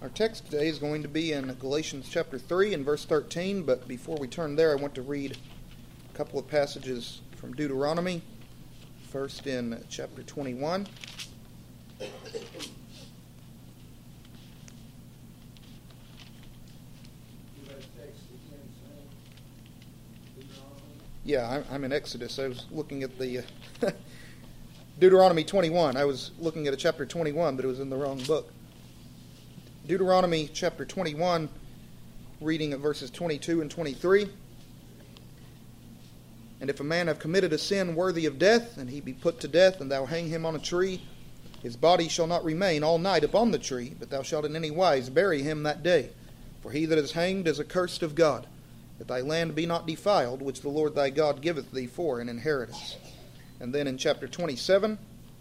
Our text today is going to be in Galatians chapter 3 and verse 13, but before we turn there, I want to read a couple of passages from Deuteronomy, first in chapter 21. Yeah, I'm in Exodus. I was looking at the Deuteronomy 21. I was looking at a chapter 21, but it was in the wrong book. Deuteronomy chapter 21, reading at verses 22 and 23. And if a man have committed a sin worthy of death, and he be put to death, and thou hang him on a tree, his body shall not remain all night upon the tree, but thou shalt in any wise bury him that day. For he that is hanged is accursed of God, that thy land be not defiled, which the Lord thy God giveth thee for an inheritance. And then in chapter 27,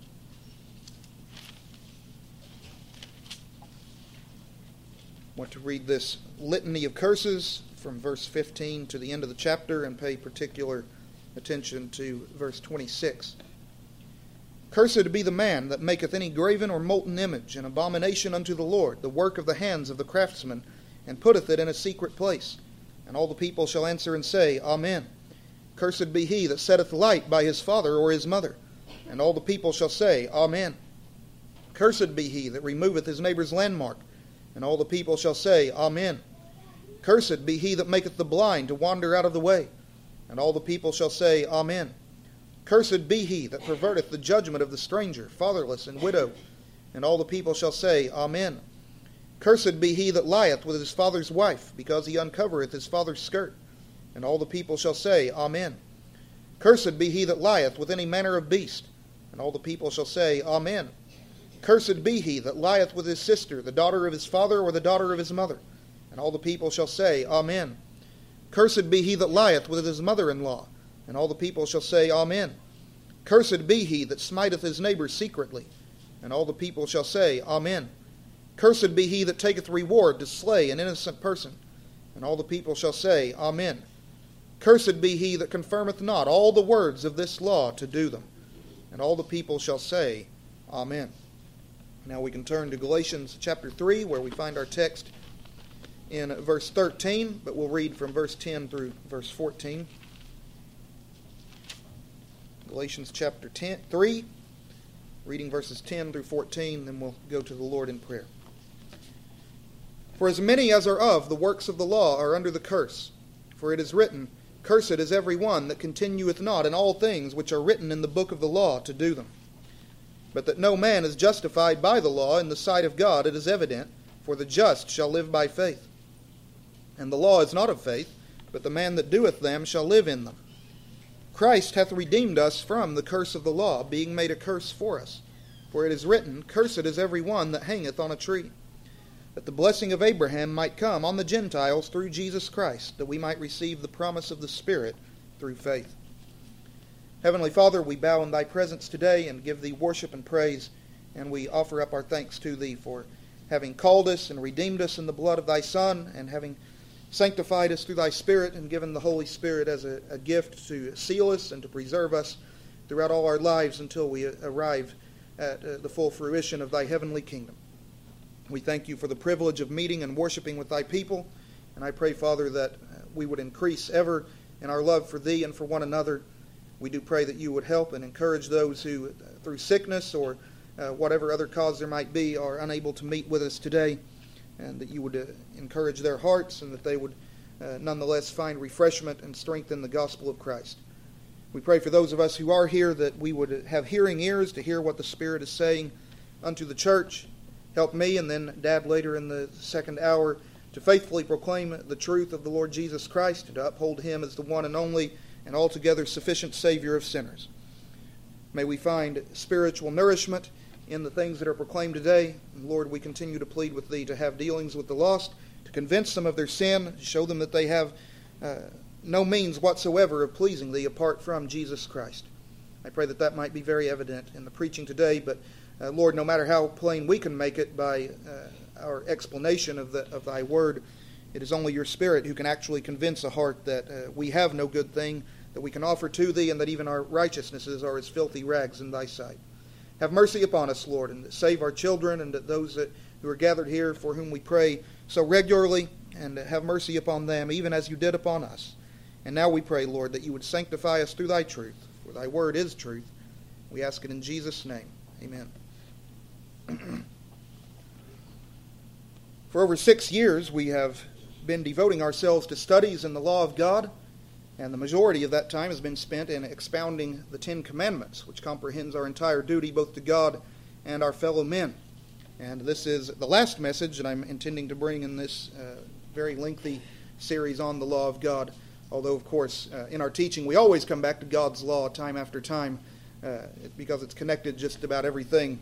I want to read this litany of curses from verse 15 to the end of the chapter and pay particular attention to verse 26. Cursed be the man that maketh any graven or molten image, an abomination unto the Lord, the work of the hands of the craftsman, and putteth it in a secret place. And all the people shall answer and say, Amen. Cursed be he that setteth light by his father or his mother. And all the people shall say, Amen. Cursed be he that removeth his neighbor's landmark. And all the people shall say, Amen. Cursed be he that maketh the blind to wander out of the way. And all the people shall say, Amen. Cursed be he that perverteth the judgment of the stranger, fatherless, and widow. And all the people shall say, Amen. Cursed be he that lieth with his father's wife, because he uncovereth his father's skirt. And all the people shall say, Amen. Cursed be he that lieth with any manner of beast. And all the people shall say, Amen. Cursed be he that lieth with his sister, the daughter of his father, or the daughter of his mother. And all the people shall say, Amen. Cursed be he that lieth with his mother-in-law. And all the people shall say, Amen. Cursed be he that smiteth his neighbor secretly. And all the people shall say, Amen. Cursed be he that taketh reward to slay an innocent person. And all the people shall say, Amen. Cursed be he that confirmeth not all the words of this law to do them. And all the people shall say, Amen. Now we can turn to Galatians chapter 3, where we find our text in verse 13, but we'll read from verse 10 through verse 14. Galatians chapter 3, reading verses 10 through 14, then we'll go to the Lord in prayer. For as many as are of the works of the law are under the curse. For it is written, Cursed is every one that continueth not in all things which are written in the book of the law to do them. But that no man is justified by the law in the sight of God, it is evident, for the just shall live by faith. And the law is not of faith, but the man that doeth them shall live in them. Christ hath redeemed us from the curse of the law, being made a curse for us. For it is written, Cursed is every one that hangeth on a tree, that the blessing of Abraham might come on the Gentiles through Jesus Christ, that we might receive the promise of the Spirit through faith. Heavenly Father, we bow in Thy presence today and give Thee worship and praise, and we offer up our thanks to Thee for having called us and redeemed us in the blood of Thy Son, and having sanctified us through Thy Spirit and given the Holy Spirit as a gift to seal us and to preserve us throughout all our lives until we arrive at the full fruition of Thy heavenly kingdom. We thank You for the privilege of meeting and worshiping with Thy people, and I pray, Father, that we would increase ever in our love for Thee and for one another. We do pray that You would help and encourage those who, through sickness or whatever other cause there might be, are unable to meet with us today, and that You would encourage their hearts and that they would nonetheless find refreshment and strength in the gospel of Christ. We pray for those of us who are here that we would have hearing ears to hear what the Spirit is saying unto the church. Help me and then Dad later in the second hour to faithfully proclaim the truth of the Lord Jesus Christ and to uphold Him as the one and only and altogether sufficient Savior of sinners. May we find spiritual nourishment in the things that are proclaimed today. And Lord, we continue to plead with Thee to have dealings with the lost, to convince them of their sin, to show them that they have no means whatsoever of pleasing Thee apart from Jesus Christ. I pray that that might be very evident in the preaching today, but Lord, no matter how plain we can make it by our explanation of Thy Word, it is only Your Spirit who can actually convince a heart that we have no good thing that we can offer to Thee, and that even our righteousnesses are as filthy rags in Thy sight. Have mercy upon us, Lord, and save our children and those who are gathered here for whom we pray so regularly, and have mercy upon them, even as you did upon us. And now we pray, Lord, that you would sanctify us through thy truth, for thy word is truth. We ask it in Jesus' name. Amen. For over 6 years, we have been devoting ourselves to studies in the law of God, and the majority of that time has been spent in expounding the Ten Commandments, which comprehends our entire duty both to God and our fellow men. And this is the last message that I'm intending to bring in this very lengthy series on the law of God. Although, of course, in our teaching we always come back to God's law time after time because it's connected just about everything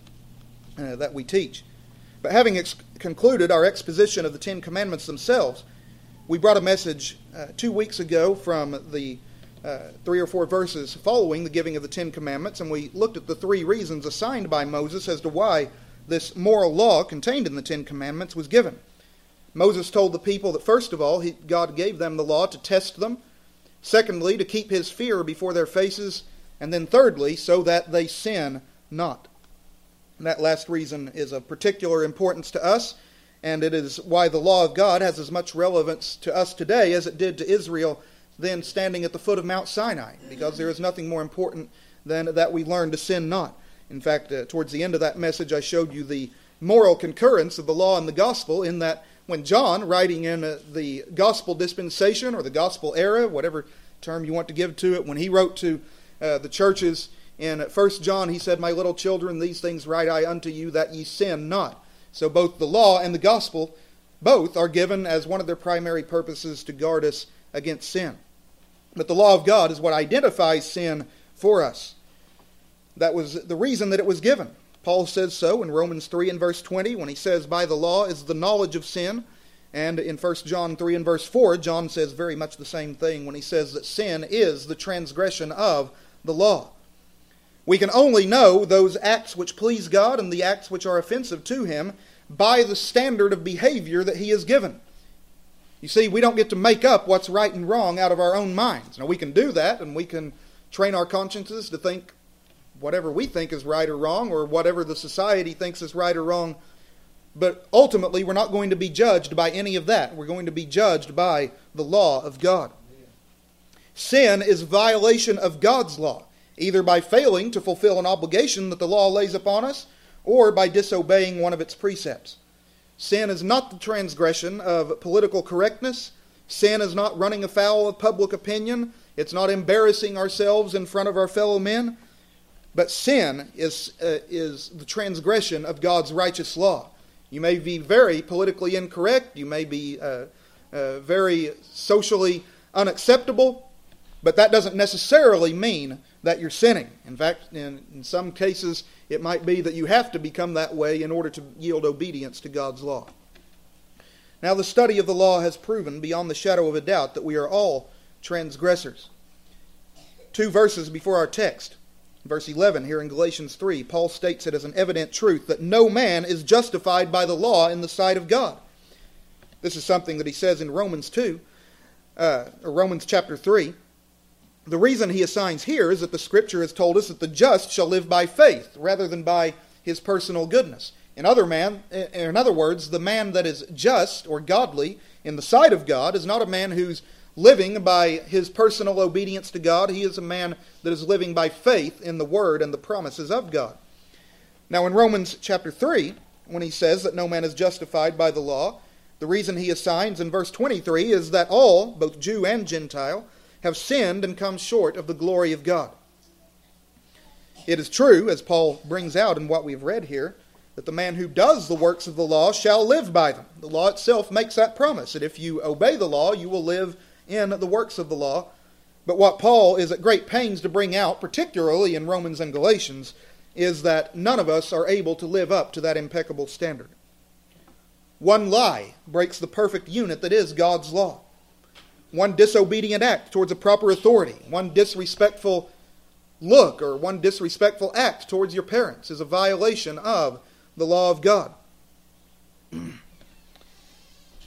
that we teach. But having concluded our exposition of the Ten Commandments themselves, we brought a message 2 weeks ago from the 3 or 4 verses following the giving of the Ten Commandments, and we looked at the 3 reasons assigned by Moses as to why this moral law contained in the Ten Commandments was given. Moses told the people that first of all, God gave them the law to test them, secondly, to keep his fear before their faces, and then thirdly, so that they sin not. And that last reason is of particular importance to us, and it is why the law of God has as much relevance to us today as it did to Israel then standing at the foot of Mount Sinai, because there is nothing more important than that we learn to sin not. In fact, towards the end of that message, I showed you the moral concurrence of the law and the gospel, in that when John, writing in the gospel dispensation or the gospel era, whatever term you want to give to it, when he wrote to the churches in 1 John, he said, "My little children, these things write I unto you, that ye sin not." So both the law and the gospel, both are given as one of their primary purposes to guard us against sin. But the law of God is what identifies sin for us. That was the reason that it was given. Paul says so in Romans 3 and verse 20 when he says, "By the law is the knowledge of sin." And in 1 John 3 and verse 4, John says very much the same thing when he says that sin is the transgression of the law. We can only know those acts which please God and the acts which are offensive to him by the standard of behavior that he has given. You see, we don't get to make up what's right and wrong out of our own minds. Now, we can do that, and we can train our consciences to think whatever we think is right or wrong, or whatever the society thinks is right or wrong. But ultimately, we're not going to be judged by any of that. We're going to be judged by the law of God. Sin is violation of God's law, either by failing to fulfill an obligation that the law lays upon us, or by disobeying one of its precepts. Sin is not the transgression of political correctness. Sin is not running afoul of public opinion. It's not embarrassing ourselves in front of our fellow men. But sin is the transgression of God's righteous law. You may be very politically incorrect. You may be very socially unacceptable. But that doesn't necessarily mean that you're sinning. In fact, in some cases, it might be that you have to become that way in order to yield obedience to God's law. Now, the study of the law has proven beyond the shadow of a doubt that we are all transgressors. 2 verses before our text, verse 11 here in Galatians 3, Paul states it as an evident truth that no man is justified by the law in the sight of God. This is something that he says in Romans chapter 3. The reason he assigns here is that the Scripture has told us that the just shall live by faith rather than by his personal goodness. In other words, the man that is just or godly in the sight of God is not a man who's living by his personal obedience to God. He is a man that is living by faith in the Word and the promises of God. Now in Romans chapter 3, when he says that no man is justified by the law, the reason he assigns in verse 23 is that all, both Jew and Gentile, have sinned and come short of the glory of God. It is true, as Paul brings out in what we've read here, that the man who does the works of the law shall live by them. The law itself makes that promise, that if you obey the law, you will live in the works of the law. But what Paul is at great pains to bring out, particularly in Romans and Galatians, is that none of us are able to live up to that impeccable standard. One lie breaks the perfect unit that is God's law. One disobedient act towards a proper authority, one disrespectful look or one disrespectful act towards your parents is a violation of the law of God.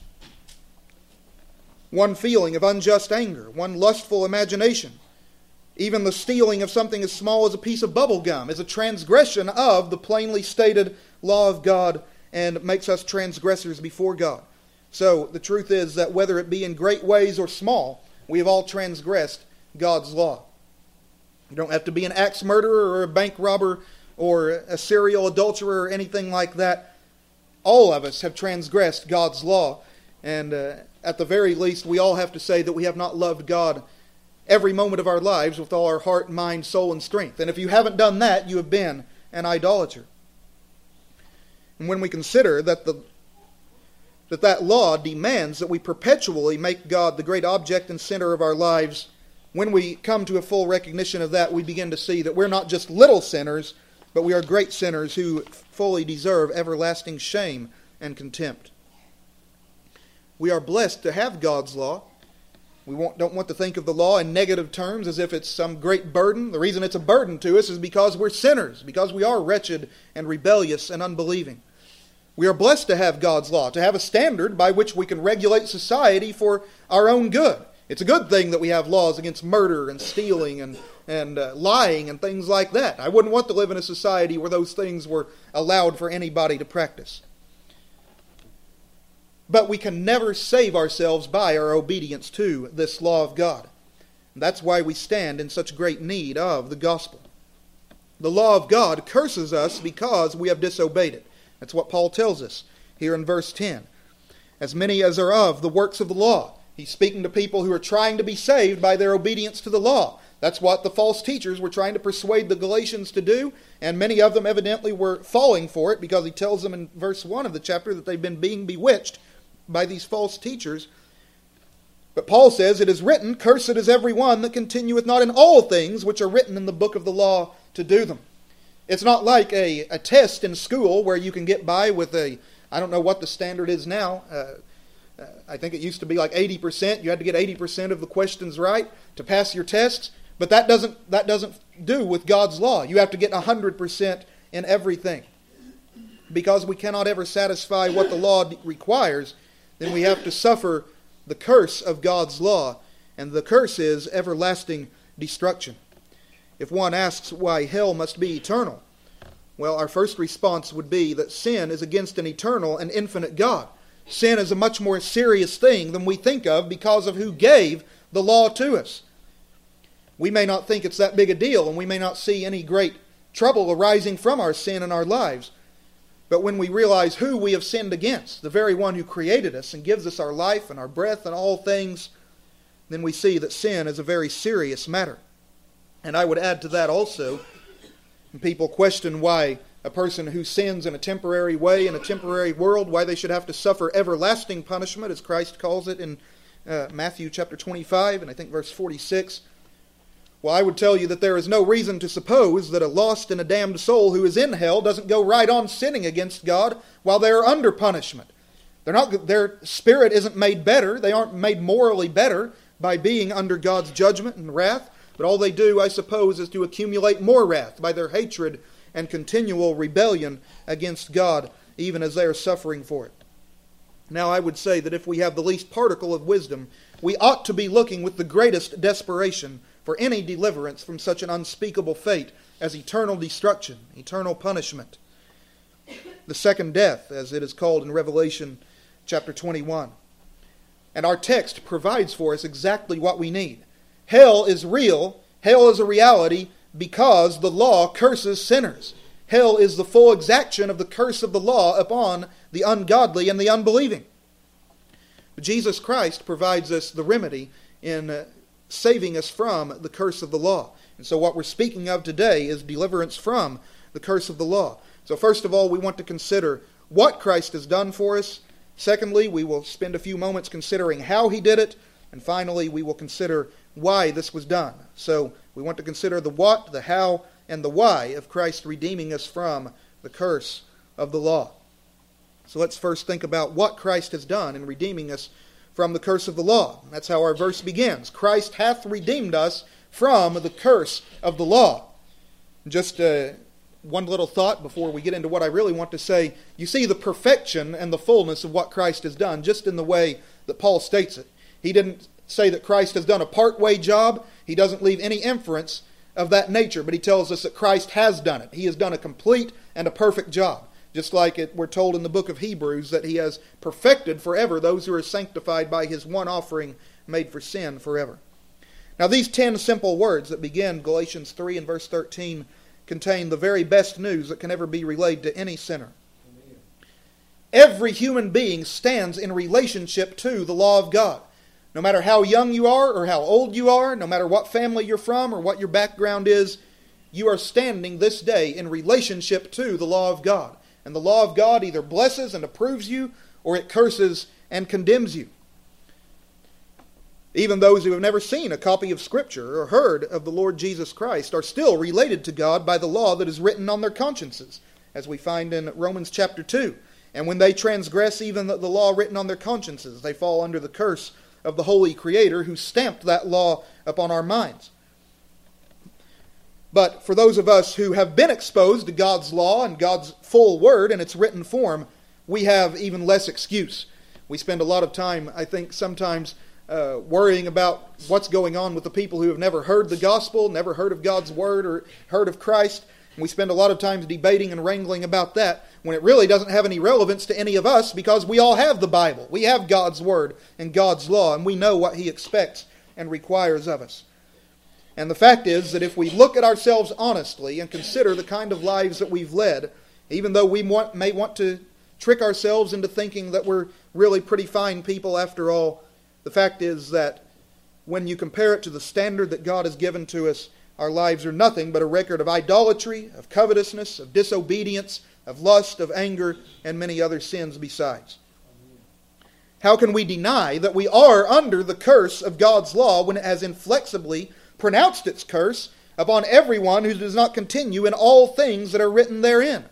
One feeling of unjust anger, one lustful imagination, Even the stealing of something as small as a piece of bubble gum is a transgression of the plainly stated law of God and makes us transgressors before God. So the truth is that whether it be in great ways or small, we have all transgressed God's law. You don't have to be an axe murderer or a bank robber or a serial adulterer or anything like that. All of us have transgressed God's law. And at the very least, we all have to say that we have not loved God every moment of our lives with all our heart, mind, soul, and strength. And if you haven't done that, you have been an idolater. And when we consider that that law demands that we perpetually make God the great object and center of our lives, when we come to a full recognition of that, we begin to see that we're not just little sinners, but we are great sinners who fully deserve everlasting shame and contempt. We are blessed to have God's law. We don't want to think of the law in negative terms as if it's some great burden. The reason it's a burden to us is because we're sinners, because we are wretched and rebellious and unbelieving. We are blessed to have God's law, to have a standard by which we can regulate society for our own good. It's a good thing that we have laws against murder and stealing and lying and things like that. I wouldn't want to live in a society where those things were allowed for anybody to practice. But we can never save ourselves by our obedience to this law of God. And that's why we stand in such great need of the gospel. The law of God curses us because we have disobeyed it. That's what Paul tells us here in verse 10. As many as are of the works of the law. He's speaking to people who are trying to be saved by their obedience to the law. That's what the false teachers were trying to persuade the Galatians to do, and many of them evidently were falling for it, because he tells them in verse 1 of the chapter that they've been being bewitched by these false teachers. But Paul says, "It is written, Cursed is every one that continueth not in all things which are written in the book of the law to do them." It's not like a test in school where you can get by with I don't know what the standard is now. I think it used to be like 80%. You had to get 80% of the questions right to pass your tests. But that doesn't do with God's law. You have to get 100% in everything. Because we cannot ever satisfy what the law requires, then we have to suffer the curse of God's law. And the curse is everlasting destruction. If one asks why hell must be eternal, well, our first response would be that sin is against an eternal and infinite God. Sin is a much more serious thing than we think of because of who gave the law to us. We may not think it's that big a deal, and we may not see any great trouble arising from our sin in our lives. But when we realize who we have sinned against, the very one who created us and gives us our life and our breath and all things, then we see that sin is a very serious matter. And I would add to that also, when people question why a person who sins in a temporary way, in a temporary world, why they should have to suffer everlasting punishment, as Christ calls it in Matthew chapter 25, and I think verse 46. Well, I would tell you that there is no reason to suppose that a lost and a damned soul who is in hell doesn't go right on sinning against God while they are under punishment. Their spirit isn't made better. They aren't made morally better by being under God's judgment and wrath. But all they do, I suppose, is to accumulate more wrath by their hatred and continual rebellion against God, even as they are suffering for it. Now, I would say that if we have the least particle of wisdom, we ought to be looking with the greatest desperation for any deliverance from such an unspeakable fate as eternal destruction, eternal punishment. The second death, as it is called in Revelation chapter 21. And our text provides for us exactly what we need. Hell is real. Hell is a reality because the law curses sinners. Hell is the full exaction of the curse of the law upon the ungodly and the unbelieving. But Jesus Christ provides us the remedy in saving us from the curse of the law. And so what we're speaking of today is deliverance from the curse of the law. So first of all, we want to consider what Christ has done for us. Secondly, we will spend a few moments considering how He did it. And finally, we will consider why this was done. So we want to consider the what, the how, and the why of Christ redeeming us from the curse of the law. So let's first think about what Christ has done in redeeming us from the curse of the law. That's how our verse begins. Christ hath redeemed us from the curse of the law. Just one little thought before we get into what I really want to say. You see the perfection and the fullness of what Christ has done just in the way that Paul states it. He didn't say that Christ has done a part-way job. He He doesn't leave any inference of that nature, but he tells us that Christ has done it. He has done a complete and a perfect job. Just like we're told in the book of Hebrews that he has perfected forever those who are sanctified by his one offering made for sin forever. Now these 10 simple words that begin Galatians 3 and verse 13 contain the very best news that can ever be relayed to any sinner. Every human being stands in relationship to the law of God. No matter how young you are or how old you are, no matter what family you're from or what your background is, you are standing this day in relationship to the law of God. And the law of God either blesses and approves you, or it curses and condemns you. Even those who have never seen a copy of Scripture or heard of the Lord Jesus Christ are still related to God by the law that is written on their consciences, as we find in Romans chapter 2. And when they transgress even the law written on their consciences, they fall under the curse of the Holy Creator who stamped that law upon our minds. But for those of us who have been exposed to God's law and God's full word in its written form, we have even less excuse. We spend a lot of time, I think, sometimes worrying about what's going on with the people who have never heard the gospel, never heard of God's word, or heard of Christ. And we spend a lot of times debating and wrangling about that when it really doesn't have any relevance to any of us, because we all have the Bible. We have God's word and God's law, and we know what He expects and requires of us. And the fact is that if we look at ourselves honestly and consider the kind of lives that we've led, even though we may want to trick ourselves into thinking that we're really pretty fine people after all, the fact is that when you compare it to the standard that God has given to us, our lives are nothing but a record of idolatry, of covetousness, of disobedience, of lust, of anger, and many other sins besides. How can we deny that we are under the curse of God's law when it has inflexibly pronounced its curse upon everyone who does not continue in all things that are written therein?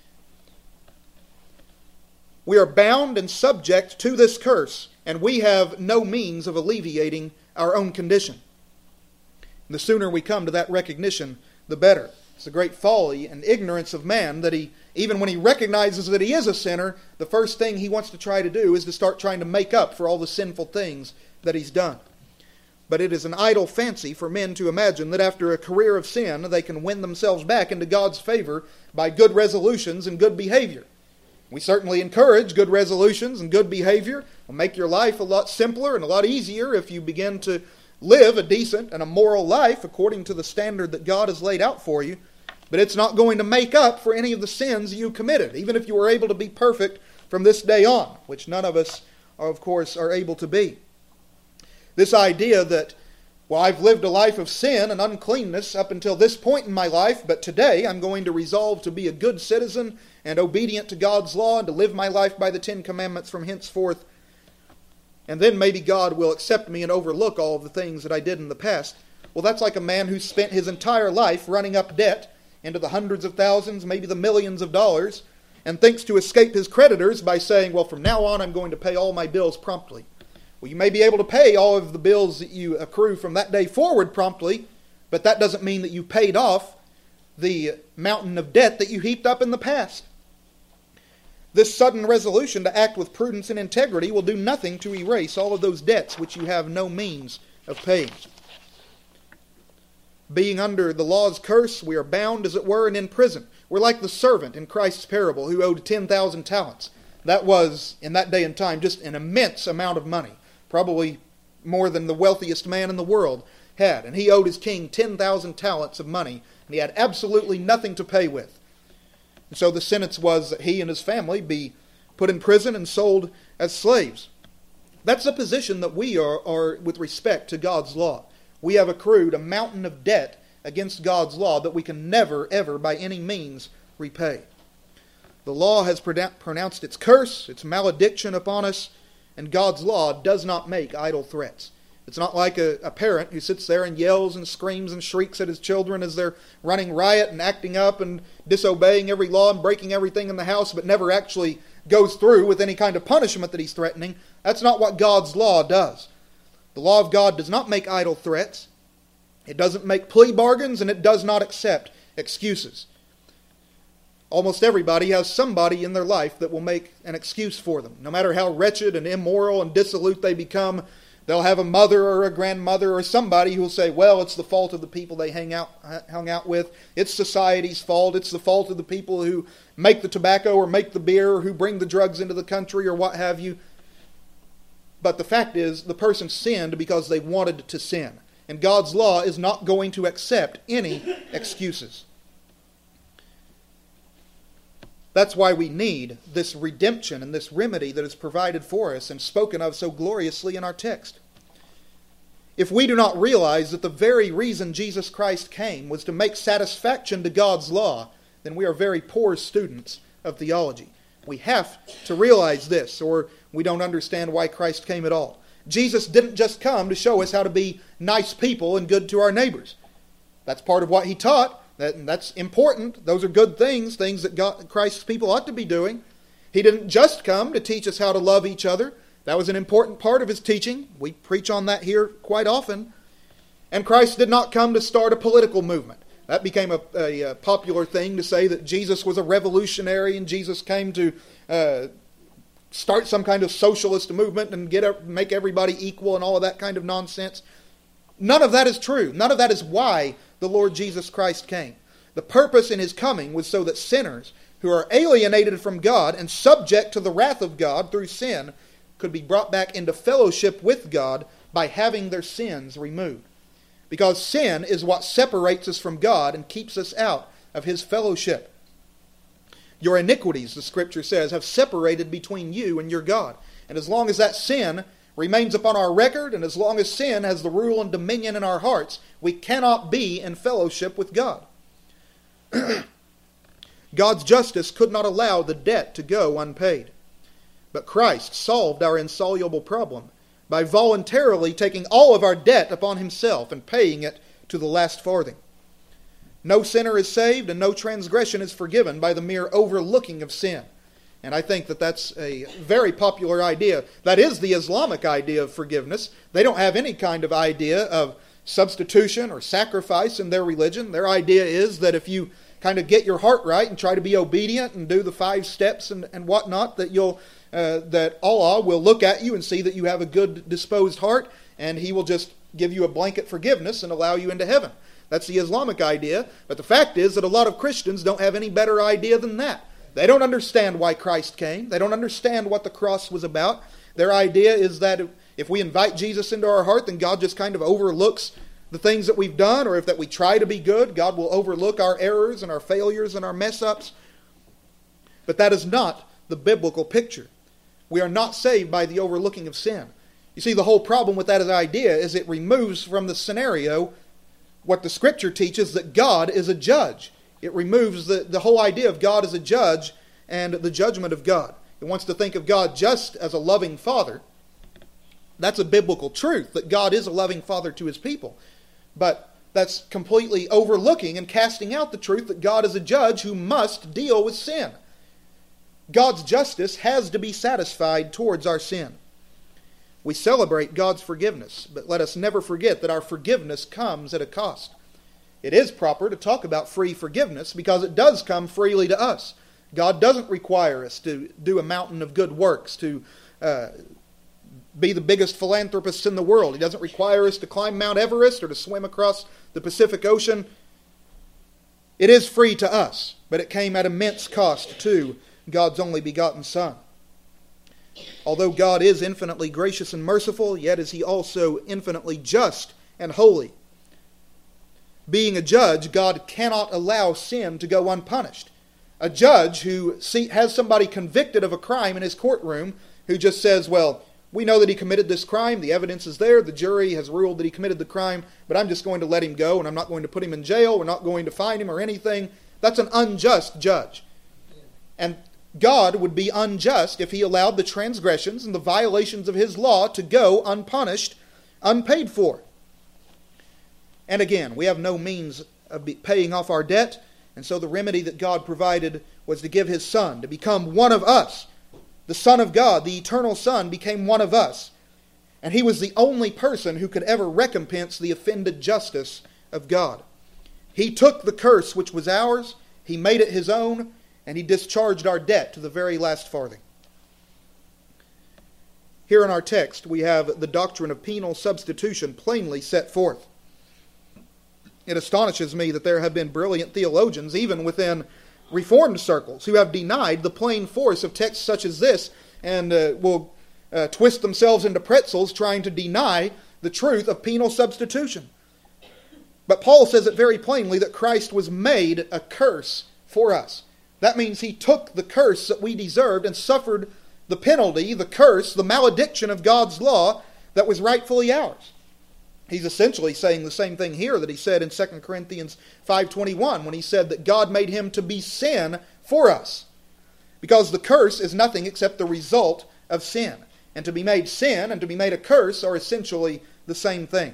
We are bound and subject to this curse, and we have no means of alleviating our own condition. The sooner we come to that recognition, the better. It's a great folly and ignorance of man that even when he recognizes that he is a sinner, the first thing he wants to try to do is to start trying to make up for all the sinful things that he's done. But it is an idle fancy for men to imagine that after a career of sin, they can win themselves back into God's favor by good resolutions and good behavior. We certainly encourage good resolutions and good behavior. It'll make your life a lot simpler and a lot easier if you begin to live a decent and a moral life according to the standard that God has laid out for you. But it's not going to make up for any of the sins you committed, even if you were able to be perfect from this day on, which none of us, of course, are able to be. This idea that, well, I've lived a life of sin and uncleanness up until this point in my life, but today I'm going to resolve to be a good citizen and obedient to God's law and to live my life by the 10 Commandments from henceforth. And then maybe God will accept me and overlook all of the things that I did in the past. Well, that's like a man who spent his entire life running up debt into the hundreds of thousands, maybe the millions of dollars, and thinks to escape his creditors by saying, well, from now on I'm going to pay all my bills promptly. Well, you may be able to pay all of the bills that you accrue from that day forward promptly, but that doesn't mean that you paid off the mountain of debt that you heaped up in the past. This sudden resolution to act with prudence and integrity will do nothing to erase all of those debts which you have no means of paying. Being under the law's curse, we are bound, as it were, and in prison. We're like the servant in Christ's parable who owed 10,000 talents. That was, in that day and time, just an immense amount of money. Probably more than the wealthiest man in the world had. And he owed his king 10,000 talents of money, and he had absolutely nothing to pay with. And so the sentence was that he and his family be put in prison and sold as slaves. That's the position that we are with respect to God's law. We have accrued a mountain of debt against God's law that we can never, ever, by any means, repay. The law has pronounced its curse, its malediction upon us, and God's law does not make idle threats. It's not like a parent who sits there and yells and screams and shrieks at his children as they're running riot and acting up and disobeying every law and breaking everything in the house, but never actually goes through with any kind of punishment that he's threatening. That's not what God's law does. The law of God does not make idle threats. It doesn't make plea bargains, and it does not accept excuses. Almost everybody has somebody in their life that will make an excuse for them. No matter how wretched and immoral and dissolute they become, They'll have a mother or a grandmother or somebody who will say, well, it's the fault of the people they hung out with. It's society's fault. It's the fault of the people who make the tobacco or make the beer or who bring the drugs into the country or what have you. But the fact is, the person sinned because they wanted to sin. And God's law is not going to accept any excuses. That's why we need this redemption and this remedy that is provided for us and spoken of so gloriously in our text. If we do not realize that the very reason Jesus Christ came was to make satisfaction to God's law, then we are very poor students of theology. We have to realize this, or we don't understand why Christ came at all. Jesus didn't just come to show us how to be nice people and good to our neighbors. That's part of what he taught. That's important. Those are good things that Christ's people ought to be doing. He didn't just come to teach us how to love each other. That was an important part of his teaching. We preach on that here quite often. And Christ did not come to start a political movement. That became a popular thing to say that Jesus was a revolutionary and Jesus came to start some kind of socialist movement and make everybody equal and all of that kind of nonsense. None of that is true. None of that is why the Lord Jesus Christ came. The purpose in his coming was so that sinners who are alienated from God and subject to the wrath of God through sin could be brought back into fellowship with God by having their sins removed. Because sin is what separates us from God and keeps us out of his fellowship. Your iniquities, the Scripture says, have separated between you and your God. And as long as that sin remains upon our record, and as long as sin has the rule and dominion in our hearts, we cannot be in fellowship with God. God's justice could not allow the debt to go unpaid. But Christ solved our insoluble problem by voluntarily taking all of our debt upon himself and paying it to the last farthing. No sinner is saved and no transgression is forgiven by the mere overlooking of sin. And I think that that's a very popular idea. That is the Islamic idea of forgiveness. They don't have any kind of idea of substitution or sacrifice in their religion. Their idea is that if you kind of get your heart right and try to be obedient and do the 5 steps and whatnot, that that Allah will look at you and see that you have a good disposed heart, and he will just give you a blanket forgiveness and allow you into heaven. That's the Islamic idea. But the fact is that a lot of Christians don't have any better idea than that. They don't understand why Christ came. They don't understand what the cross was about. Their idea is that if we invite Jesus into our heart, then God just kind of overlooks the things that we've done, or if that we try to be good, God will overlook our errors and our failures and our mess-ups. But that is not the biblical picture. We are not saved by the overlooking of sin. You see, the whole problem with that idea is it removes from the scenario what the Scripture teaches, that God is a judge. It removes the whole idea of God as a judge and the judgment of God. It wants to think of God just as a loving Father. That's a biblical truth, that God is a loving Father to his people. But that's completely overlooking and casting out the truth that God is a judge who must deal with sin. God's justice has to be satisfied towards our sin. We celebrate God's forgiveness, but let us never forget that our forgiveness comes at a cost. It is proper to talk about free forgiveness because it does come freely to us. God doesn't require us to do a mountain of good works, to be the biggest philanthropists in the world. He doesn't require us to climb Mount Everest or to swim across the Pacific Ocean. It is free to us, but it came at immense cost to God's only begotten Son. Although God is infinitely gracious and merciful, yet is he also infinitely just and holy. Being a judge, God cannot allow sin to go unpunished. A judge who has somebody convicted of a crime in his courtroom, who just says, well, we know that he committed this crime, the evidence is there, the jury has ruled that he committed the crime, but I'm just going to let him go, and I'm not going to put him in jail, we're not going to fine him or anything. That's an unjust judge. And God would be unjust if he allowed the transgressions and the violations of his law to go unpunished, unpaid for. And again, we have no means of paying off our debt, and so the remedy that God provided was to give his Son, to become one of us. The Son of God, the eternal Son, became one of us. And he was the only person who could ever recompense the offended justice of God. He took the curse which was ours, he made it his own, and he discharged our debt to the very last farthing. Here in our text, we have the doctrine of penal substitution plainly set forth. It astonishes me that there have been brilliant theologians, even within Reformed circles, who have denied the plain force of texts such as this and will twist themselves into pretzels trying to deny the truth of penal substitution. But Paul says it very plainly that Christ was made a curse for us. That means he took the curse that we deserved and suffered the penalty, the curse, the malediction of God's law that was rightfully ours. He's essentially saying the same thing here that he said in 2 Corinthians 5:21 when he said that God made him to be sin for us. Because the curse is nothing except the result of sin. And to be made sin and to be made a curse are essentially the same thing.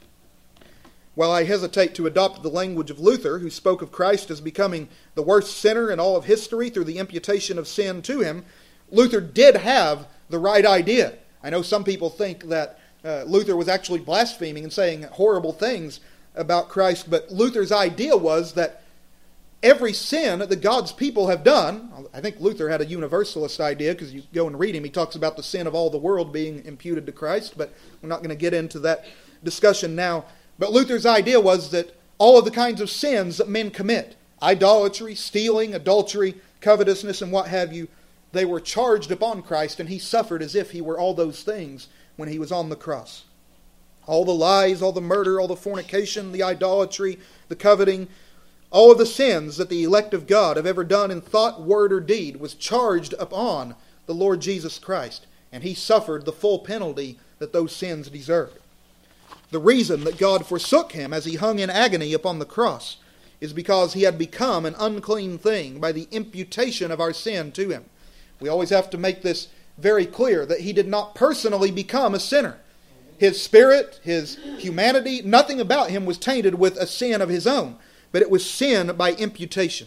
While I hesitate to adopt the language of Luther, who spoke of Christ as becoming the worst sinner in all of history through the imputation of sin to him, Luther did have the right idea. I know some people think that Luther was actually blaspheming and saying horrible things about Christ, but Luther's idea was that every sin that God's people have done, I think Luther had a universalist idea, because you go and read him, he talks about the sin of all the world being imputed to Christ, but we're not going to get into that discussion now. But Luther's idea was that all of the kinds of sins that men commit, idolatry, stealing, adultery, covetousness, and what have you, they were charged upon Christ, and he suffered as if he were all those things when he was on the cross. All the lies, all the murder, all the fornication, the idolatry, the coveting, all of the sins that the elect of God have ever done in thought, word, or deed was charged upon the Lord Jesus Christ, and he suffered the full penalty that those sins deserved. The reason that God forsook him as he hung in agony upon the cross is because he had become an unclean thing by the imputation of our sin to him. We always have to make this very clear that he did not personally become a sinner. His spirit, his humanity, nothing about him was tainted with a sin of his own, but it was sin by imputation.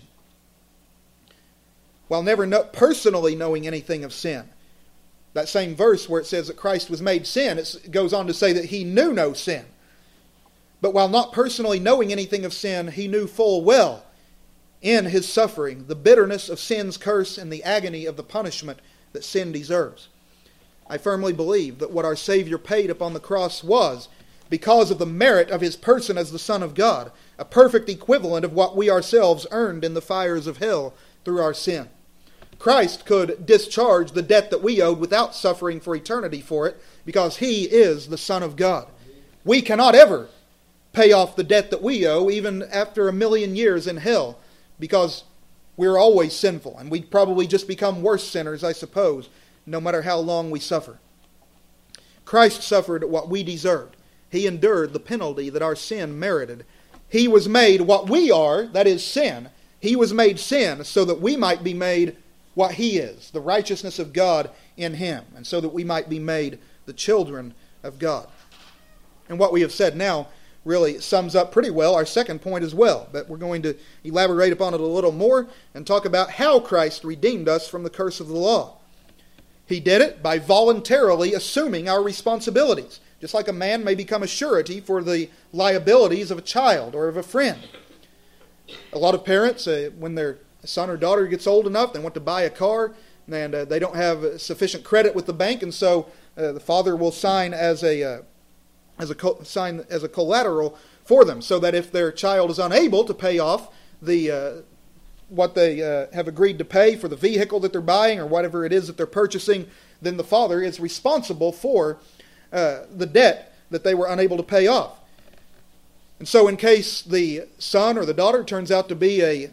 While never personally knowing anything of sin, that same verse where it says that Christ was made sin, it goes on to say that he knew no sin. But while not personally knowing anything of sin, he knew full well in his suffering the bitterness of sin's curse and the agony of the punishment that sin deserves. I firmly believe that what our Savior paid upon the cross was, because of the merit of his person as the Son of God, a perfect equivalent of what we ourselves earned in the fires of hell through our sin. Christ could discharge the debt that we owed without suffering for eternity for it, because he is the Son of God. We cannot ever pay off the debt that we owe, even after 1,000,000 years in hell, because we're always sinful, and we'd probably just become worse sinners, I suppose, no matter how long we suffer. Christ suffered what we deserved. He endured the penalty that our sin merited. He was made what we are, that is sin. He was made sin so that we might be made what he is, the righteousness of God in him, and so that we might be made the children of God. And what we have said now really sums up pretty well our second point as well, but we're going to elaborate upon it a little more and talk about how Christ redeemed us from the curse of the law. He did it by voluntarily assuming our responsibilities, just like a man may become a surety for the liabilities of a child or of a friend. A lot of parents, when their son or daughter gets old enough, they want to buy a car, and they don't have sufficient credit with the bank, and so the father will sign as a collateral for them, so that if their child is unable to pay off what they have agreed to pay for the vehicle that they're buying or whatever it is that they're purchasing, then the father is responsible for the debt that they were unable to pay off. And so in case the son or the daughter turns out to be a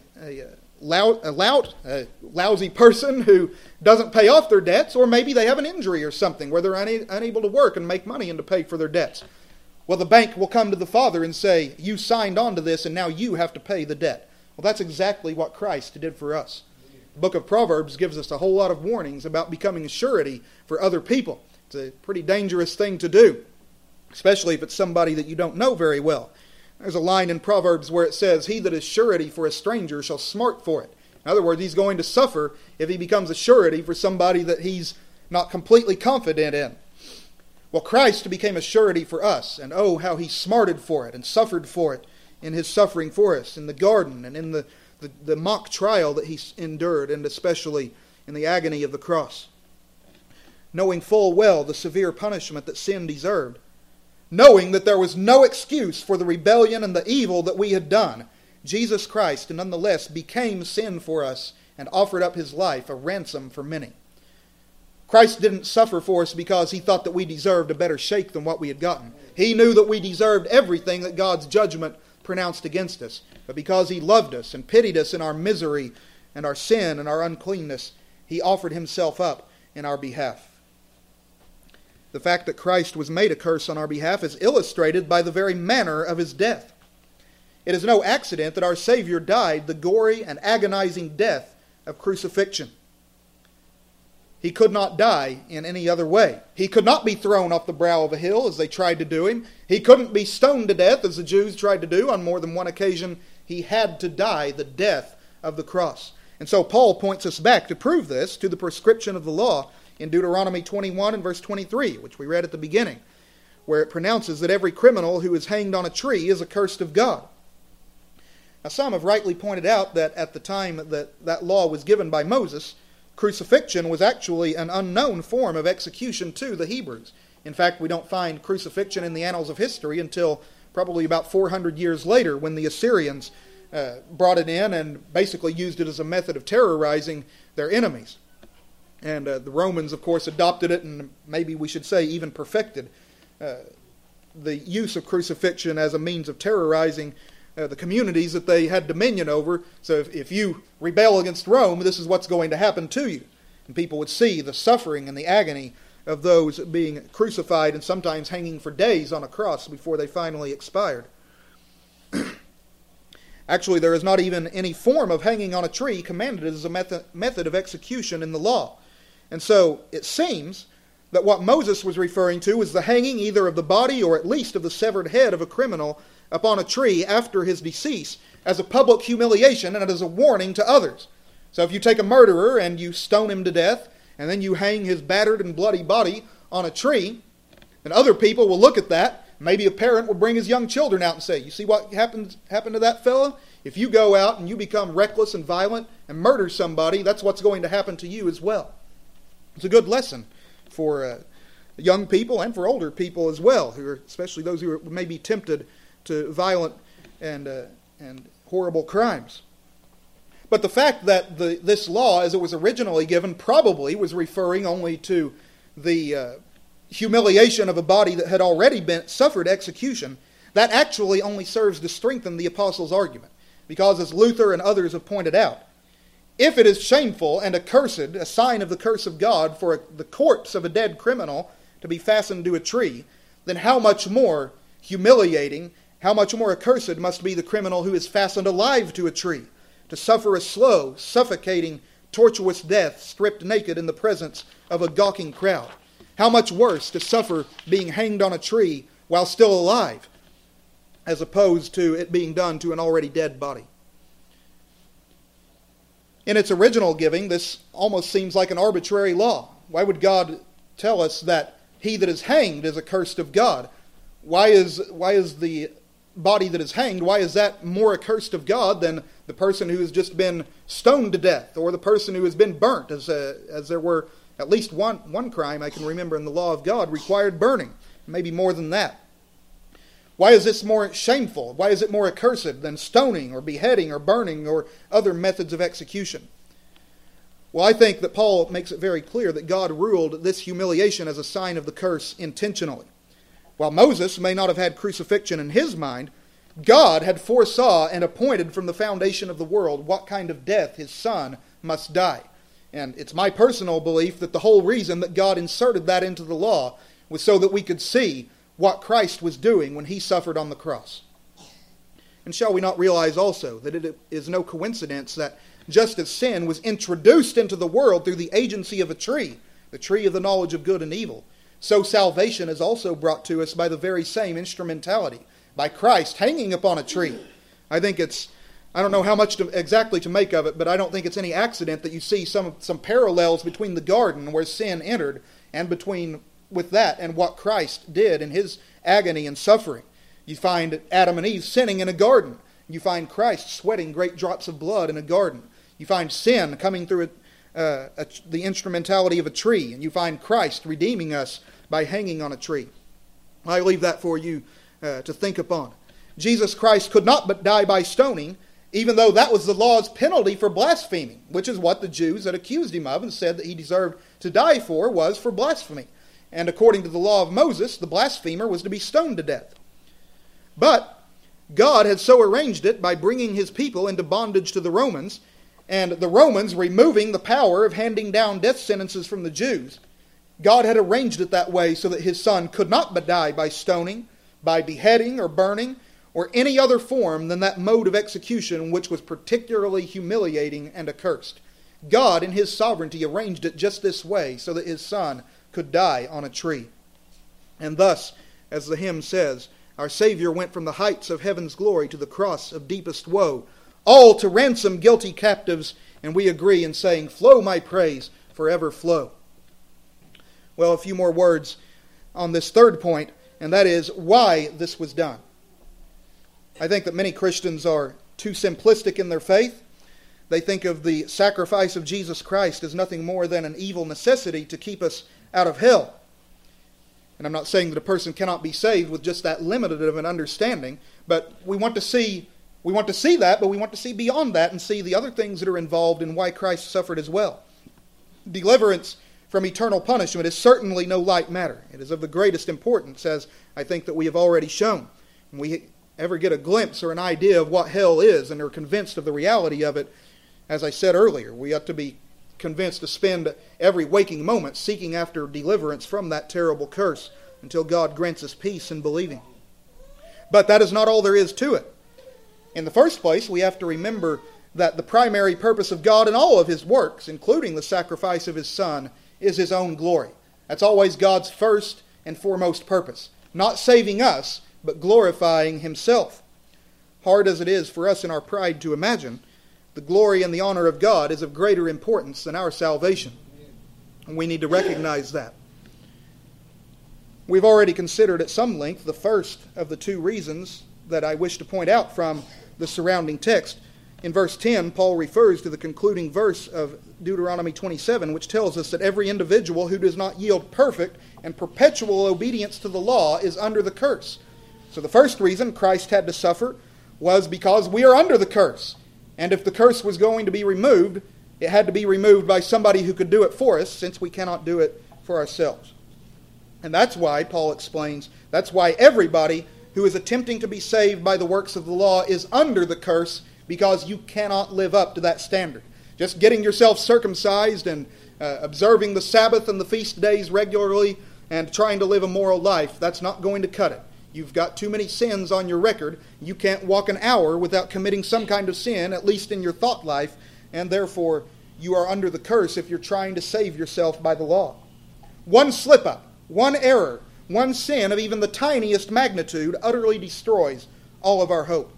lousy person who doesn't pay off their debts, or maybe they have an injury or something where they're unable to work and make money and to pay for their debts, well, the bank will come to the father and say, you signed on to this and now you have to pay the debt. Well, that's exactly what Christ did for us. The book of Proverbs gives us a whole lot of warnings about becoming a surety for other people. It's a pretty dangerous thing to do, especially if it's somebody that you don't know very well. There's a line in Proverbs where it says, he that is surety for a stranger shall smart for it. In other words, he's going to suffer if he becomes a surety for somebody that he's not completely confident in. Well, Christ became a surety for us, and oh, how he smarted for it and suffered for it in his suffering for us in the garden and in the mock trial that he endured, and especially in the agony of the cross. knowing full well the severe punishment that sin deserved, knowing that there was no excuse for the rebellion and the evil that we had done, Jesus Christ nonetheless became sin for us and offered up his life, a ransom for many. Christ didn't suffer for us because he thought that we deserved a better shake than what we had gotten. He knew that we deserved everything that God's judgment pronounced against us. But because he loved us and pitied us in our misery and our sin and our uncleanness, he offered himself up in our behalf. The fact that Christ was made a curse on our behalf is illustrated by the very manner of his death. It is no accident that our Savior died the gory and agonizing death of crucifixion. He could not die in any other way. He could not be thrown off the brow of a hill as they tried to do him. He couldn't be stoned to death as the Jews tried to do on more than one occasion. He had to die the death of the cross. And so Paul points us back to prove this to the prescription of the law in Deuteronomy 21 and verse 23, which we read at the beginning, where it pronounces that every criminal who is hanged on a tree is accursed of God. Now, some have rightly pointed out that at the time that that law was given by Moses, crucifixion was actually an unknown form of execution to the Hebrews. In fact, we don't find crucifixion in the annals of history until probably about 400 years later, when the Assyrians brought it in and basically used it as a method of terrorizing their enemies. And the Romans, of course, adopted it, and maybe we should say even perfected the use of crucifixion as a means of terrorizing the communities that they had dominion over. So if you rebel against Rome, this is what's going to happen to you. And people would see the suffering and the agony of those being crucified and sometimes hanging for days on a cross before they finally expired. Actually, there is not even any form of hanging on a tree commanded as a method of execution in the law. And so it seems that what Moses was referring to was the hanging either of the body or at least of the severed head of a criminal upon a tree after his decease as a public humiliation and as a warning to others. So if you take a murderer and you stone him to death and then you hang his battered and bloody body on a tree, then other people will look at that. Maybe a parent will bring his young children out and say, you see what happened to that fellow? If you go out and you become reckless and violent and murder somebody, that's what's going to happen to you as well. It's a good lesson for young people and for older people as well, especially those who may be tempted to violent and horrible crimes. But the fact that this law, as it was originally given, probably was referring only to the humiliation of a body that had already suffered execution, that actually only serves to strengthen the apostles' argument. Because as Luther and others have pointed out, if it is shameful and accursed, a sign of the curse of God, for the corpse of a dead criminal to be fastened to a tree, then how much more humiliating, how much more accursed must be the criminal who is fastened alive to a tree, to suffer a slow, suffocating, tortuous death, stripped naked in the presence of a gawking crowd. How much worse to suffer being hanged on a tree while still alive, as opposed to it being done to an already dead body. In its original giving, this almost seems like an arbitrary law. Why would God tell us that he that is hanged is accursed of God? Why is the body that is hanged, why is that more accursed of God than the person who has just been stoned to death, or the person who has been burnt, as there were at least one crime I can remember in the law of God required burning, maybe more than that. Why is this more shameful? Why is it more accursed than stoning or beheading or burning or other methods of execution? Well, I think that Paul makes it very clear that God ruled this humiliation as a sign of the curse intentionally. While Moses may not have had crucifixion in his mind, God had foresaw and appointed from the foundation of the world what kind of death his son must die. And it's my personal belief that the whole reason that God inserted that into the law was so that we could see what Christ was doing when he suffered on the cross. And shall we not realize also that it is no coincidence that just as sin was introduced into the world through the agency of a tree, the tree of the knowledge of good and evil, so salvation is also brought to us by the very same instrumentality, by Christ hanging upon a tree. I don't know how much exactly to make of it, but I don't think it's any accident that you see some parallels between the garden where sin entered and with that and what Christ did in his agony and suffering. You find Adam and Eve sinning in a garden. You find Christ sweating great drops of blood in a garden. You find sin coming through the instrumentality of a tree, and you find Christ redeeming us by hanging on a tree. I leave that for you to think upon. Jesus Christ could not but die by stoning, even though that was the law's penalty for blaspheming, which is what the Jews had accused him of and said that he deserved to die for, was for blasphemy. And according to the law of Moses, the blasphemer was to be stoned to death. But God had so arranged it by bringing his people into bondage to the Romans, and the Romans removing the power of handing down death sentences from the Jews. God had arranged it that way so that his Son could not but die by stoning, by beheading or burning, or any other form than that mode of execution which was particularly humiliating and accursed. God, in his sovereignty, arranged it just this way so that his Son could die on a tree. And thus, as the hymn says, our Savior went from the heights of heaven's glory to the cross of deepest woe, all to ransom guilty captives, and we agree in saying, flow my praise, forever flow. Well, a few more words on this third point, and that is why this was done. I think that many Christians are too simplistic in their faith. They think of the sacrifice of Jesus Christ as nothing more than an evil necessity to keep us out of hell. And I'm not saying that a person cannot be saved with just that limited of an understanding, but we want to see that, but we want to see beyond that and see the other things that are involved in why Christ suffered as well. Deliverance from eternal punishment is certainly no light matter. It is of the greatest importance, as I think that we have already shown. When we ever get a glimpse or an idea of what hell is and are convinced of the reality of it, as I said earlier, we ought to be convinced to spend every waking moment seeking after deliverance from that terrible curse until God grants us peace in believing. But that is not all there is to it. In the first place, we have to remember that the primary purpose of God in all of his works, including the sacrifice of his Son, is his own glory. That's always God's first and foremost purpose. Not saving us, but glorifying himself. Hard as it is for us in our pride to imagine, the glory and the honor of God is of greater importance than our salvation. And we need to recognize that. We've already considered at some length the first of the two reasons that I wish to point out from the surrounding text. In verse 10, Paul refers to the concluding verse of Deuteronomy 27, which tells us that every individual who does not yield perfect and perpetual obedience to the law is under the curse. So the first reason Christ had to suffer was because we are under the curse. And if the curse was going to be removed, it had to be removed by somebody who could do it for us, since we cannot do it for ourselves. And that's why, Paul explains, that's why everybody who is attempting to be saved by the works of the law is under the curse, because you cannot live up to that standard. Just getting yourself circumcised and observing the Sabbath and the feast days regularly and trying to live a moral life, that's not going to cut it. You've got too many sins on your record. You can't walk an hour without committing some kind of sin, at least in your thought life, and therefore you are under the curse if you're trying to save yourself by the law. One slip-up, one error, one sin of even the tiniest magnitude utterly destroys all of our hope.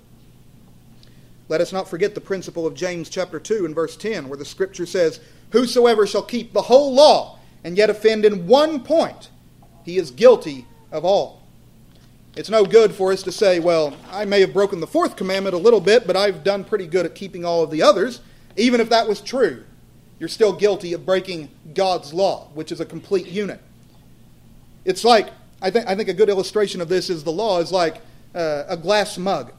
Let us not forget the principle of James chapter 2 and verse 10, where the Scripture says, "Whosoever shall keep the whole law and yet offend in one point, he is guilty of all." It's no good for us to say, well, I may have broken the fourth commandment a little bit, but I've done pretty good at keeping all of the others. Even if that was true, you're still guilty of breaking God's law, which is a complete unit. It's like, I think a good illustration of this is the law is like a glass mug.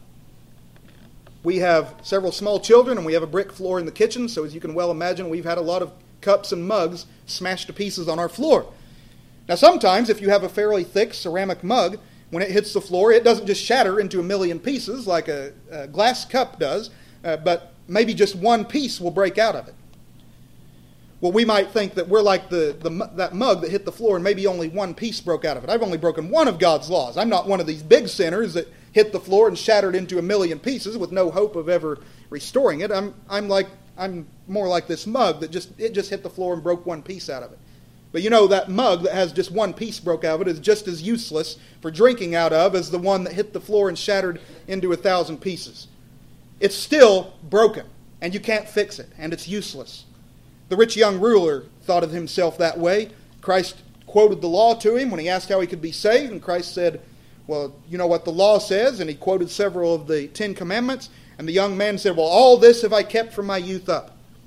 We have several small children and we have a brick floor in the kitchen, so as you can well imagine, we've had a lot of cups and mugs smashed to pieces on our floor. Now sometimes, if you have a fairly thick ceramic mug, when it hits the floor, it doesn't just shatter into a million pieces like a glass cup does, but maybe just one piece will break out of it. Well, we might think that we're like that mug that hit the floor and maybe only one piece broke out of it. I've only broken one of God's laws. I'm not one of these big sinners that hit the floor and shattered into a million pieces with no hope of ever restoring it. I'm more like this mug that just hit the floor and broke one piece out of it. But you know, that mug that has just one piece broke out of it is just as useless for drinking out of as the one that hit the floor and shattered into 1,000 pieces. It's still broken, and you can't fix it, and it's useless. The rich young ruler thought of himself that way. Christ quoted the law to him when he asked how he could be saved, and Christ said, well, you know what the law says, and he quoted several of the 10 Commandments, and the young man said, well, all this have I kept from my youth up.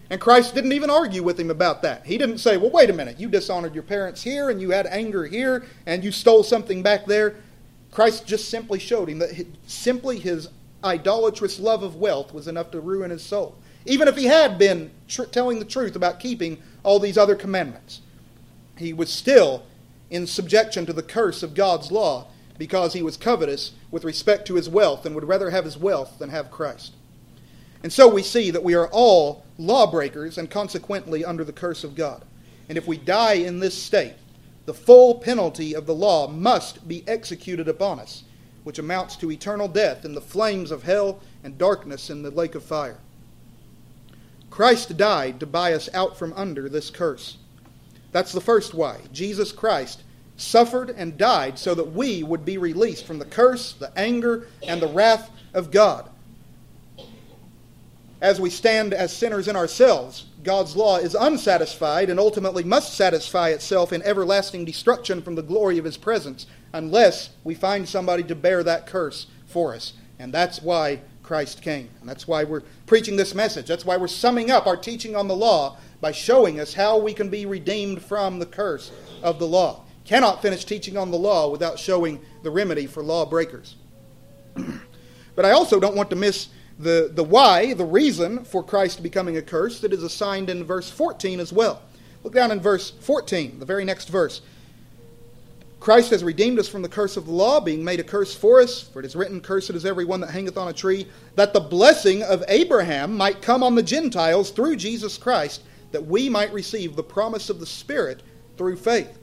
And Christ didn't even argue with him about that. He didn't say, well, wait a minute, you dishonored your parents here, and you had anger here, and you stole something back there. Christ just simply showed him that his idolatrous love of wealth was enough to ruin his soul. Even if he had been telling the truth about keeping all these other commandments, he was still in subjection to the curse of God's law because he was covetous with respect to his wealth and would rather have his wealth than have Christ. And so we see that we are all lawbreakers and consequently under the curse of God. And if we die in this state, the full penalty of the law must be executed upon us, which amounts to eternal death in the flames of hell and darkness in the lake of fire. Christ died to buy us out from under this curse. That's the first why. Jesus Christ suffered and died so that we would be released from the curse, the anger, and the wrath of God. As we stand as sinners in ourselves, God's law is unsatisfied and ultimately must satisfy itself in everlasting destruction from the glory of His presence unless we find somebody to bear that curse for us. And that's why Christ came. And that's why we're preaching this message. That's why we're summing up our teaching on the law by showing us how we can be redeemed from the curse of the law. Cannot finish teaching on the law without showing the remedy for lawbreakers. But I also don't want to miss the why, the reason for Christ becoming a curse that is assigned in verse 14 as well. Look down in verse 14, the very next verse. Christ has redeemed us from the curse of the law, being made a curse for us. For it is written, cursed is every one that hangeth on a tree, that the blessing of Abraham might come on the Gentiles through Jesus Christ, that we might receive the promise of the Spirit through faith.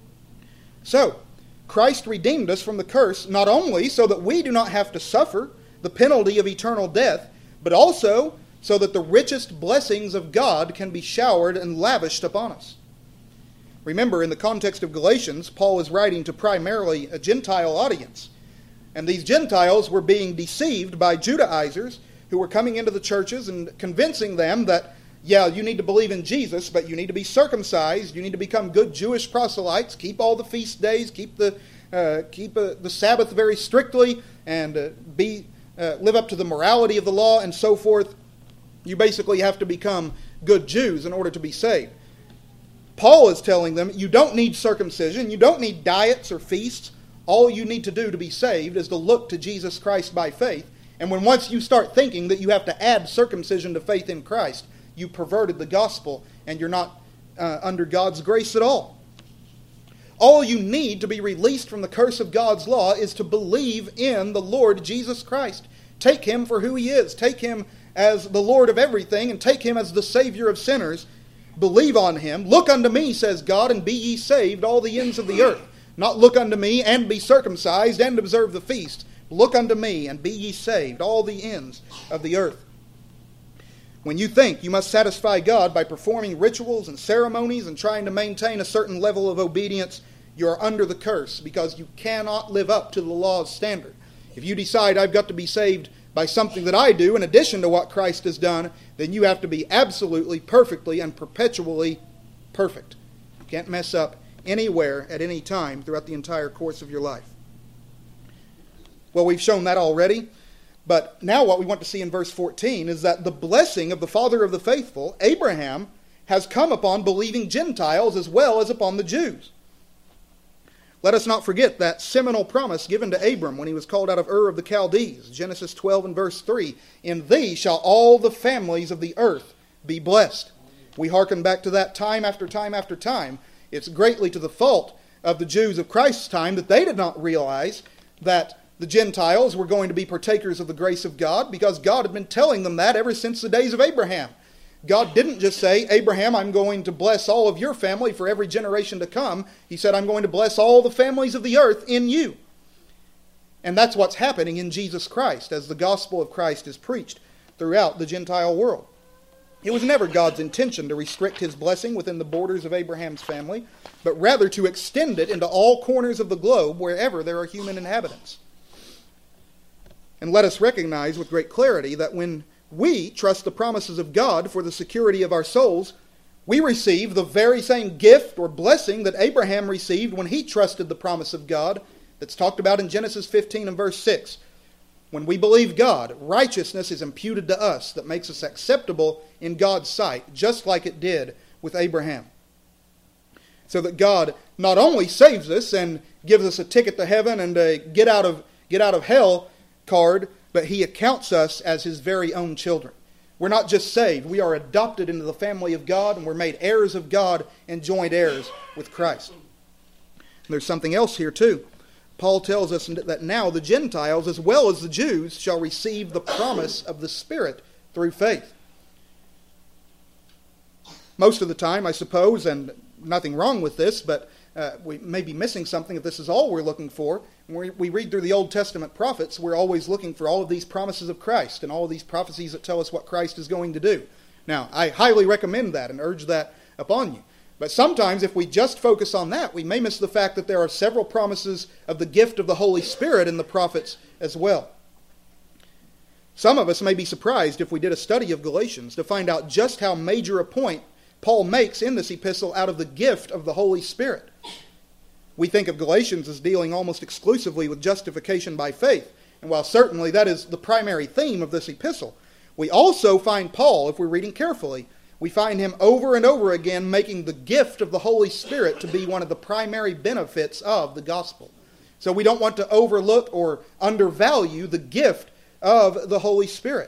So, Christ redeemed us from the curse, not only so that we do not have to suffer the penalty of eternal death, but also so that the richest blessings of God can be showered and lavished upon us. Remember, in the context of Galatians, Paul is writing to primarily a Gentile audience. And these Gentiles were being deceived by Judaizers who were coming into the churches and convincing them that, yeah, you need to believe in Jesus, but you need to be circumcised, you need to become good Jewish proselytes, keep all the feast days, keep the Sabbath very strictly, and live up to the morality of the law and so forth. You basically have to become good Jews in order to be saved. Paul is telling them, you don't need circumcision, you don't need diets or feasts. All you need to do to be saved is to look to Jesus Christ by faith. And once you start thinking that you have to add circumcision to faith in Christ, you perverted the gospel and you're not under God's grace at all. All you need to be released from the curse of God's law is to believe in the Lord Jesus Christ. Take Him for who He is. Take Him as the Lord of everything and take Him as the Savior of sinners. Believe on Him. Look unto me, says God, and be ye saved, all the ends of the earth. Not look unto me and be circumcised and observe the feast. Look unto me and be ye saved, all the ends of the earth. When you think you must satisfy God by performing rituals and ceremonies and trying to maintain a certain level of obedience, you are under the curse because you cannot live up to the law's standard. If you decide I've got to be saved by something that I do in addition to what Christ has done, then you have to be absolutely, perfectly, and perpetually perfect. You can't mess up anywhere at any time throughout the entire course of your life. Well, we've shown that already, but now what we want to see in verse 14 is that the blessing of the father of the faithful, Abraham, has come upon believing Gentiles as well as upon the Jews. Let us not forget that seminal promise given to Abram when he was called out of Ur of the Chaldees, Genesis 12 and verse 3, in thee shall all the families of the earth be blessed. We hearken back to that time after time after time. It's greatly to the fault of the Jews of Christ's time that they did not realize that the Gentiles were going to be partakers of the grace of God because God had been telling them that ever since the days of Abraham. God didn't just say, Abraham, I'm going to bless all of your family for every generation to come. He said, I'm going to bless all the families of the earth in you. And that's what's happening in Jesus Christ as the gospel of Christ is preached throughout the Gentile world. It was never God's intention to restrict His blessing within the borders of Abraham's family, but rather to extend it into all corners of the globe wherever there are human inhabitants. And let us recognize with great clarity that when we trust the promises of God for the security of our souls, we receive the very same gift or blessing that Abraham received when he trusted the promise of God that's talked about in Genesis 15 and verse 6. when we believe God, righteousness is imputed to us that makes us acceptable in God's sight, just like it did with Abraham. So that God not only saves us and gives us a ticket to heaven and a get out of hell card, but He accounts us as His very own children. We're not just saved, we are adopted into the family of God, and we're made heirs of God and joint heirs with Christ. And there's something else here too. Paul tells us that now the Gentiles as well as the Jews shall receive the promise of the Spirit through faith. Most of the time, I suppose, and nothing wrong with this, but we may be missing something if this is all we're looking for. When we read through the Old Testament prophets, we're always looking for all of these promises of Christ and all of these prophecies that tell us what Christ is going to do. Now, I highly recommend that and urge that upon you. But sometimes if we just focus on that, we may miss the fact that there are several promises of the gift of the Holy Spirit in the prophets as well. Some of us may be surprised if we did a study of Galatians to find out just how major a point Paul makes in this epistle out of the gift of the Holy Spirit. We think of Galatians as dealing almost exclusively with justification by faith. And while certainly that is the primary theme of this epistle, we also find Paul, if we're reading carefully, we find him over and over again making the gift of the Holy Spirit to be one of the primary benefits of the gospel. So we don't want to overlook or undervalue the gift of the Holy Spirit.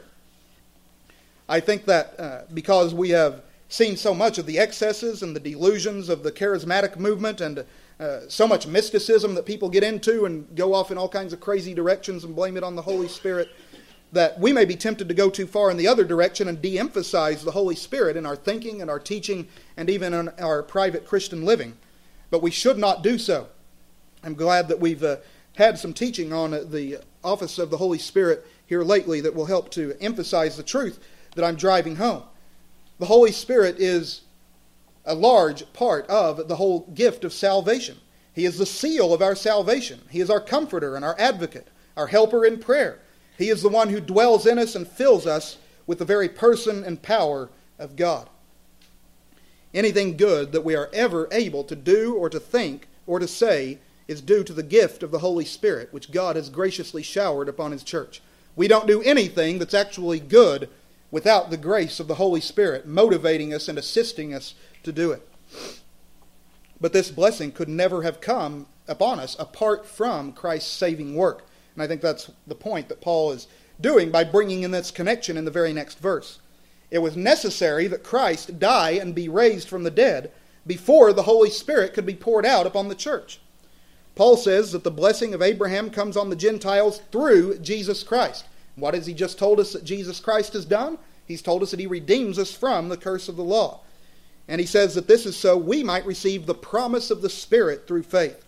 I think that because we have seen so much of the excesses and the delusions of the charismatic movement and so much mysticism that people get into and go off in all kinds of crazy directions and blame it on the Holy Spirit, that we may be tempted to go too far in the other direction and de-emphasize the Holy Spirit in our thinking and our teaching and even in our private Christian living. But we should not do so. I'm glad that we've had some teaching on the office of the Holy Spirit here lately that will help to emphasize the truth that I'm driving home. The Holy Spirit is a large part of the whole gift of salvation. He is the seal of our salvation. He is our comforter and our advocate, our helper in prayer. He is the one who dwells in us and fills us with the very person and power of God. Anything good that we are ever able to do or to think or to say is due to the gift of the Holy Spirit, which God has graciously showered upon His church. We don't do anything that's actually good without the grace of the Holy Spirit motivating us and assisting us to do it. But this blessing could never have come upon us apart from Christ's saving work. And I think that's the point that Paul is doing by bringing in this connection in the very next verse. It was necessary that Christ die and be raised from the dead before the Holy Spirit could be poured out upon the church. Paul says that the blessing of Abraham comes on the Gentiles through Jesus Christ. What has he just told us that Jesus Christ has done? He's told us that He redeems us from the curse of the law. And he says that this is so we might receive the promise of the Spirit through faith.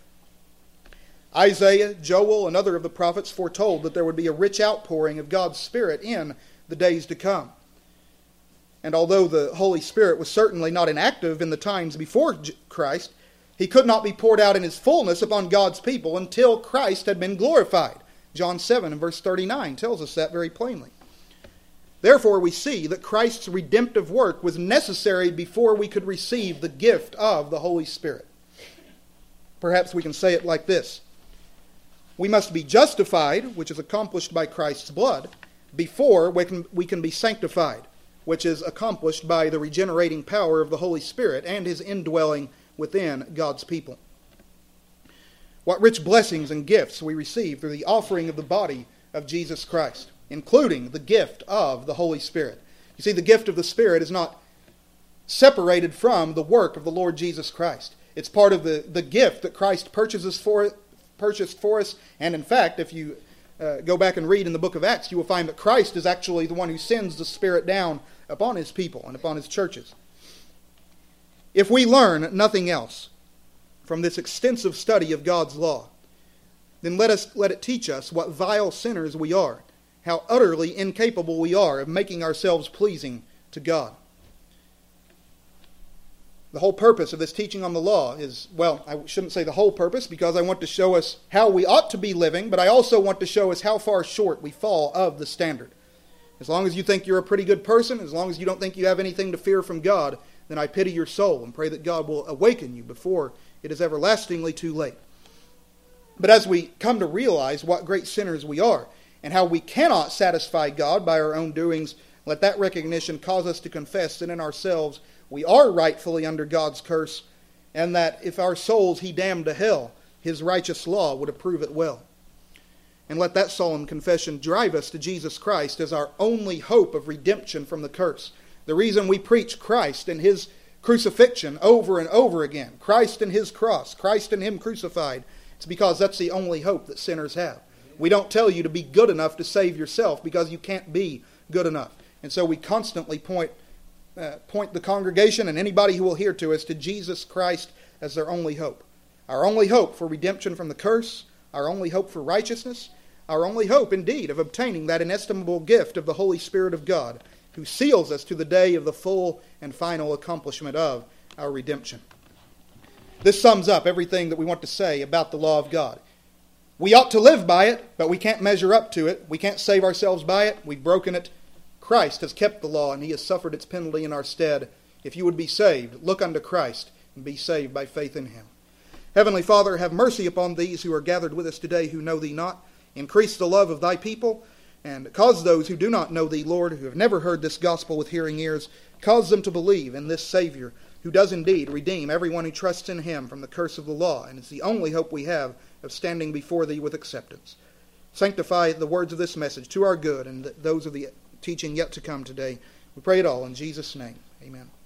Isaiah, Joel, and other of the prophets foretold that there would be a rich outpouring of God's Spirit in the days to come. And although the Holy Spirit was certainly not inactive in the times before Christ, He could not be poured out in His fullness upon God's people until Christ had been glorified. John 7 and verse 39 tells us that very plainly. Therefore, we see that Christ's redemptive work was necessary before we could receive the gift of the Holy Spirit. Perhaps we can say it like this. We must be justified, which is accomplished by Christ's blood, before we can be sanctified, which is accomplished by the regenerating power of the Holy Spirit and His indwelling within God's people. What rich blessings and gifts we receive through the offering of the body of Jesus Christ, including the gift of the Holy Spirit. You see, the gift of the Spirit is not separated from the work of the Lord Jesus Christ. It's part of the gift that Christ purchased for us. And in fact, if you go back and read in the book of Acts, you will find that Christ is actually the one who sends the Spirit down upon His people and upon His churches. If we learn nothing else from this extensive study of God's law, then let it teach us what vile sinners we are, how utterly incapable we are of making ourselves pleasing to God. The whole purpose of this teaching on the law is, well, I shouldn't say the whole purpose because I want to show us how we ought to be living, but I also want to show us how far short we fall of the standard. As long as you think you're a pretty good person, as long as you don't think you have anything to fear from God, then I pity your soul and pray that God will awaken you before it is everlastingly too late. But as we come to realize what great sinners we are, and how we cannot satisfy God by our own doings, let that recognition cause us to confess that in ourselves we are rightfully under God's curse, and that if our souls He damned to hell, His righteous law would approve it well. And let that solemn confession drive us to Jesus Christ as our only hope of redemption from the curse. The reason we preach Christ and His crucifixion over and over again, Christ and His cross, Christ and Him crucified, it's because that's the only hope that sinners have. We don't tell you to be good enough to save yourself, because you can't be good enough. And so we constantly point the congregation and anybody who will hear to us to Jesus Christ as their only hope. Our only hope for redemption from the curse, our only hope for righteousness, our only hope indeed of obtaining that inestimable gift of the Holy Spirit of God, who seals us to the day of the full and final accomplishment of our redemption. This sums up everything that we want to say about the law of God. We ought to live by it, but we can't measure up to it. We can't save ourselves by it. We've broken it. Christ has kept the law, and He has suffered its penalty in our stead. If you would be saved, look unto Christ and be saved by faith in Him. Heavenly Father, have mercy upon these who are gathered with us today who know Thee not. Increase the love of Thy people, and cause those who do not know Thee, Lord, who have never heard this gospel with hearing ears, cause them to believe in this Savior, who does indeed redeem everyone who trusts in Him from the curse of the law, and it's the only hope we have of standing before Thee with acceptance. Sanctify the words of this message to our good and those of the teaching yet to come today. We pray it all in Jesus' name. Amen.